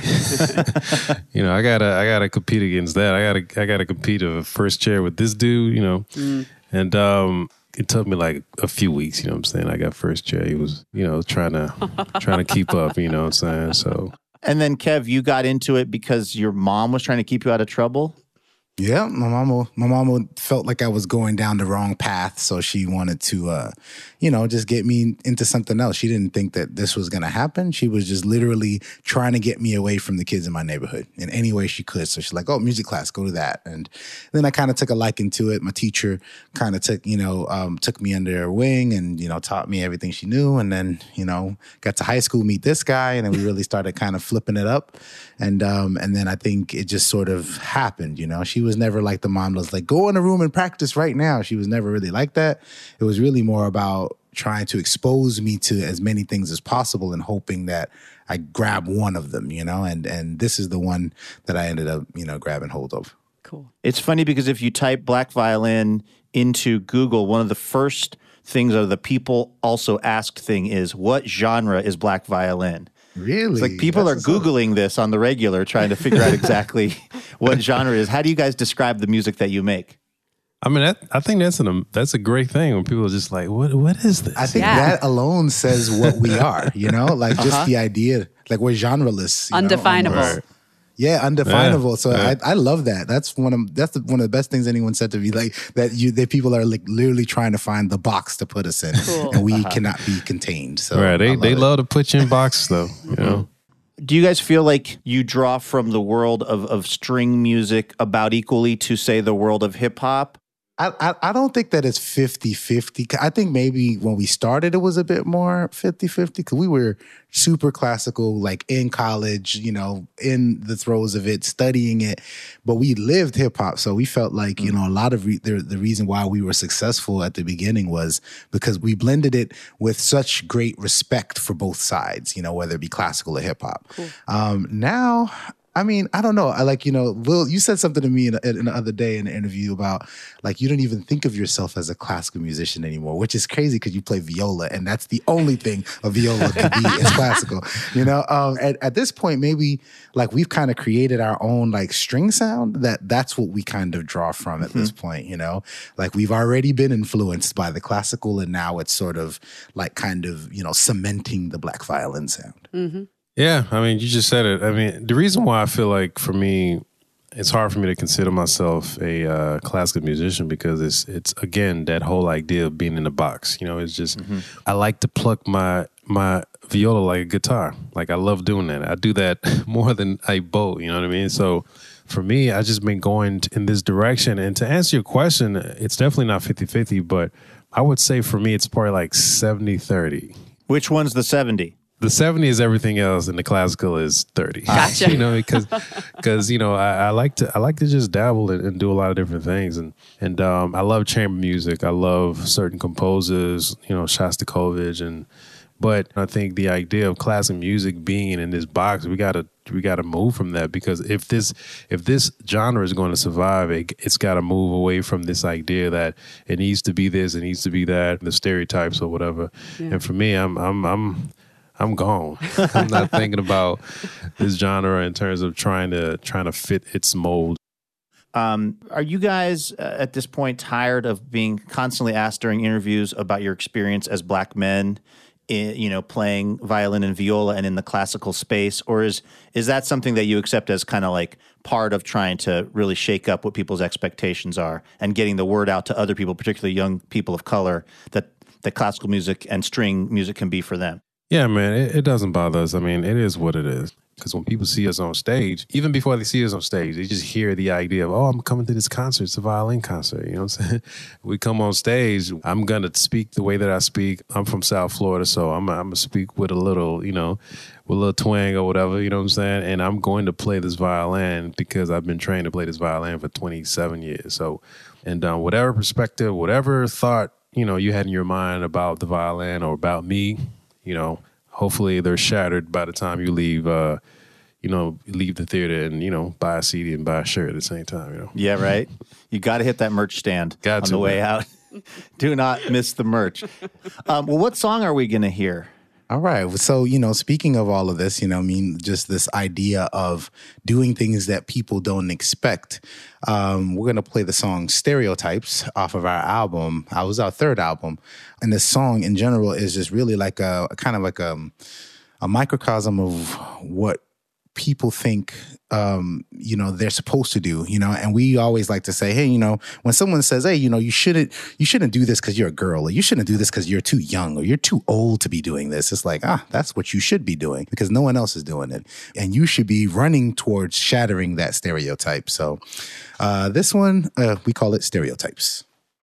you know, I gotta, I gotta compete against that. I gotta, I gotta compete a first chair with this dude, you know. Mm. And um, it took me like a few weeks, you know what I'm saying? I got first chair. He was, you know, trying to, trying to keep up, you know what I'm saying? So. And then, Kev, you got into it because your mom was trying to keep you out of trouble? Yeah, my mama, my mama felt like I was going down the wrong path, so she wanted to, uh, you know, just get me into something else. She didn't think that this was going to happen. She was just literally trying to get me away from the kids in my neighborhood in any way she could. So she's like, "Oh, music class, go to that." And then I kind of took a liking to it. My teacher kind of took, you know, um, took me under her wing and, you know, taught me everything she knew. And then, you know, got to high school, meet this guy, and then we really started kind of flipping it up. And um, and then I think it just sort of happened, you know. She was never like the mom that was like, go in a room and practice right now. She was never really like that. It was really more about trying to expose me to as many things as possible and hoping that I grab one of them, you know. And and this is the one that I ended up, you know, grabbing hold of. Cool. It's funny because if you type Black Violin into Google, one of the first things or the people also asked thing is, what genre is Black Violin? Really? It's like people That's are Googling up. this on the regular, trying to figure out exactly what genre it is. How do you guys describe the music that you make? I mean, that, I think that's an that's a great thing when people are just like, what what is this? I think yeah. that alone says what we are, you know? Like just uh-huh. the idea, like we're genreless. You Undefinable. Know? Yeah, undefinable. Yeah, so yeah. I, I love that. That's one of that's the, one of the best things anyone said to me. Like that you that people are like literally trying to find the box to put us in, cool. and we uh-huh. cannot be contained. So right, they love they it. love to put you in boxes, though. You know. Do you guys feel like you draw from the world of of string music about equally to, say, the world of hip hop? I, I I don't think that it's fifty-fifty. I think maybe when we started, it was a bit more fifty-fifty because we were super classical, like in college, you know, in the throes of it, studying it. But we lived hip hop. So we felt like, you know, a lot of re- the, the reason why we were successful at the beginning was because we blended it with such great respect for both sides, you know, whether it be classical or hip hop. Cool. Um, now, I mean, I don't know. I like, you know, Will, you said something to me in, in the other day in an interview about like, you don't even think of yourself as a classical musician anymore, which is crazy because you play viola and that's the only thing a viola can be is classical, you know? Um, at, at this point, maybe like we've kind of created our own like string sound that that's what we kind of draw from at mm-hmm. this point, you know? Like we've already been influenced by the classical and now it's sort of like kind of, you know, cementing the Black Violin sound. Mm-hmm. Yeah, I mean, you just said it. I mean, the reason why I feel like for me, it's hard for me to consider myself a uh, classical musician because it's, it's again, that whole idea of being in the box. You know, it's just, mm-hmm. I like to pluck my my viola like a guitar. Like, I love doing that. I do that more than I bow, you know what I mean? So for me, I just been going in this direction. And to answer your question, it's definitely not fifty-fifty, but I would say for me, it's probably like seventy thirty. Which one's the seventy? The seventy is everything else, and the classical is thirty. Gotcha. You know, because because you know I, I like to I like to just dabble and, and do a lot of different things, and and um, I love chamber music. I love certain composers, you know, Shostakovich, and but I think the idea of classical music being in this box, we gotta we gotta move from that because if this if this genre is going to survive, it, it's got to move away from this idea that it needs to be this, it needs to be that, the stereotypes or whatever. Yeah. And for me, I'm I'm I'm. I'm gone. I'm not thinking about this genre in terms of trying to trying to fit its mold. Um, are you guys uh, at this point tired of being constantly asked during interviews about your experience as Black men, in, you know, playing violin and viola and in the classical space? Or is is that something that you accept as kind of like part of trying to really shake up what people's expectations are and getting the word out to other people, particularly young people of color, that, that classical music and string music can be for them? Yeah, man, it, it doesn't bother us. I mean, it is what it is. Because when people see us on stage, even before they see us on stage, they just hear the idea of, oh, I'm coming to this concert. It's a violin concert. You know what I'm saying? We come on stage, I'm going to speak the way that I speak. I'm from South Florida, so I'm, I'm going to speak with a little, you know, with a little twang or whatever, you know what I'm saying? And I'm going to play this violin because I've been trained to play this violin for twenty-seven years. So, and um, whatever perspective, whatever thought, you know, you had in your mind about the violin or about me, you know, hopefully they're shattered by the time you leave, uh, you know, leave the theater and, you know, buy a C D and buy a shirt at the same time, you know. Yeah, right. You got to hit that merch stand got on to, the way man. out. Do not miss the merch. Um, well, what song are we going to hear? All right. So, you know, speaking of all of this, you know, I mean, just this idea of doing things that people don't expect. Um, we're going to play the song Stereotypes off of our album. It was our third album. And this song in general is just really like a, a kind of like a, a microcosm of what people think, um, you know, they're supposed to do, you know, and we always like to say, hey, you know, when someone says, hey, you know, you shouldn't, you shouldn't do this because you're a girl, or you shouldn't do this because you're too young, or you're too old to be doing this. It's like, ah, that's what you should be doing because no one else is doing it. And you should be running towards shattering that stereotype. So uh, this one, uh, we call it Stereotypes.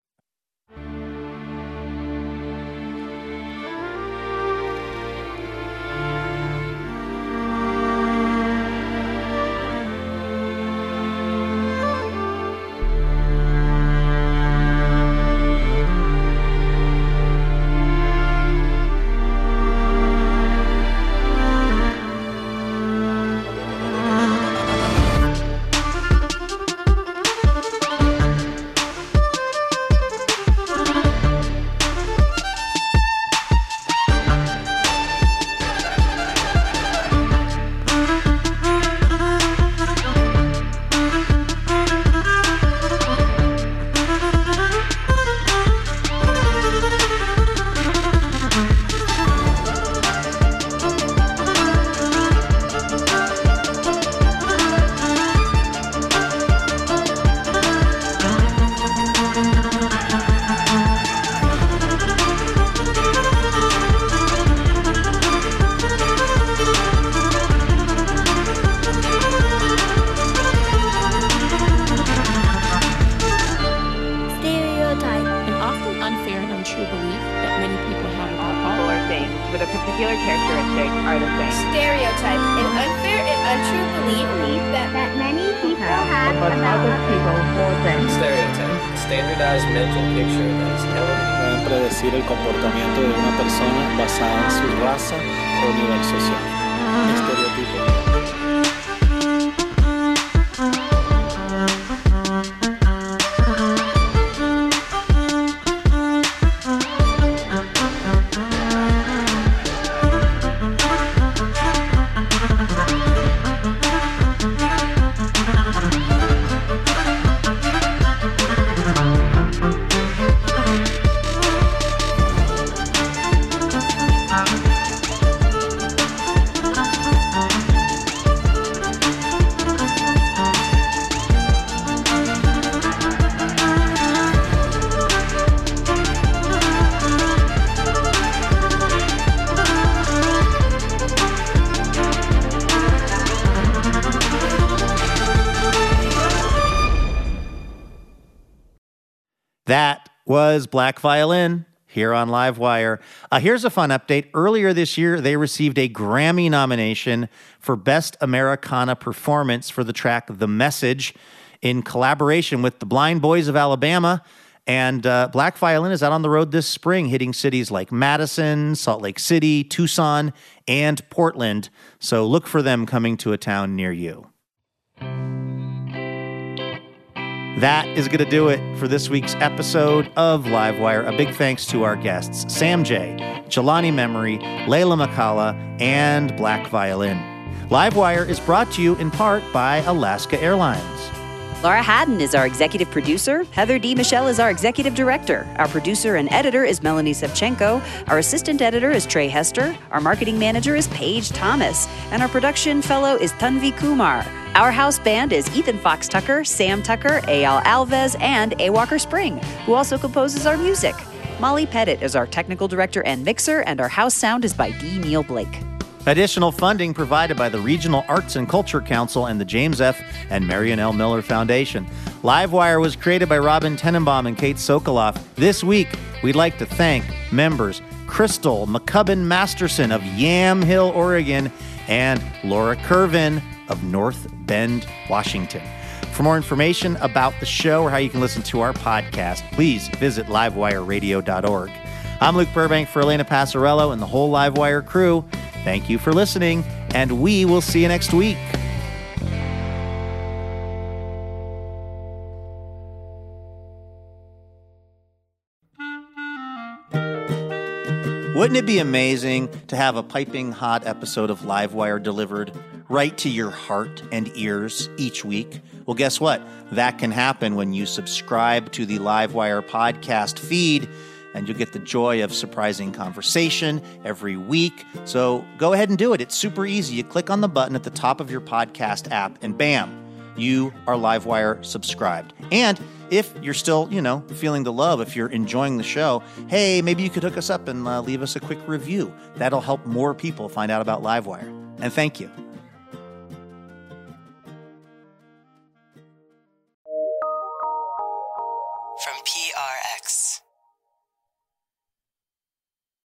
That was Black Violin here on Livewire. Uh, here's a fun update. Earlier this year, they received a Grammy nomination for Best Americana Performance for the track The Message in collaboration with the Blind Boys of Alabama. And uh, Black Violin is out on the road this spring, hitting cities like Madison, Salt Lake City, Tucson, and Portland. So look for them coming to a town near you. That is going to do it for this week's episode of Livewire. A big thanks to our guests, Sam J, Jelani Memory, Layla McCalla, and Black Violin. Livewire is brought to you in part by Alaska Airlines. Laura Haddon is our executive producer. Heather D. Michelle is our executive director. Our producer and editor is Melanie Sevchenko. Our assistant editor is Trey Hester. Our marketing manager is Paige Thomas. And our production fellow is Tanvi Kumar. Our house band is Ethan Fox Tucker, Sam Tucker, Eyal Alves, and A. Walker Spring, who also composes our music. Molly Pettit is our technical director and mixer, and our house sound is by D. Neil Blake. Additional funding provided by the Regional Arts and Culture Council and the James F. and Marion L. Miller Foundation. Livewire was created by Robin Tenenbaum and Kate Sokoloff. This week, we'd like to thank members Crystal McCubbin Masterson of Yamhill, Oregon, and Laura Curvin of North Bend, Washington. For more information about the show or how you can listen to our podcast, please visit livewire radio dot org. I'm Luke Burbank for Elena Passarello and the whole Livewire crew. Thank you for listening, and we will see you next week. Wouldn't it be amazing to have a piping hot episode of Livewire delivered right to your heart and ears each week? Well, guess what? That can happen when you subscribe to the Livewire podcast feed, and you'll get the joy of surprising conversation every week. So go ahead and do it. It's super easy. You click on the button at the top of your podcast app, and bam, you are Livewire subscribed. And if you're still, you know, feeling the love, if you're enjoying the show, hey, maybe you could hook us up and uh, leave us a quick review. That'll help more people find out about Livewire. And thank you.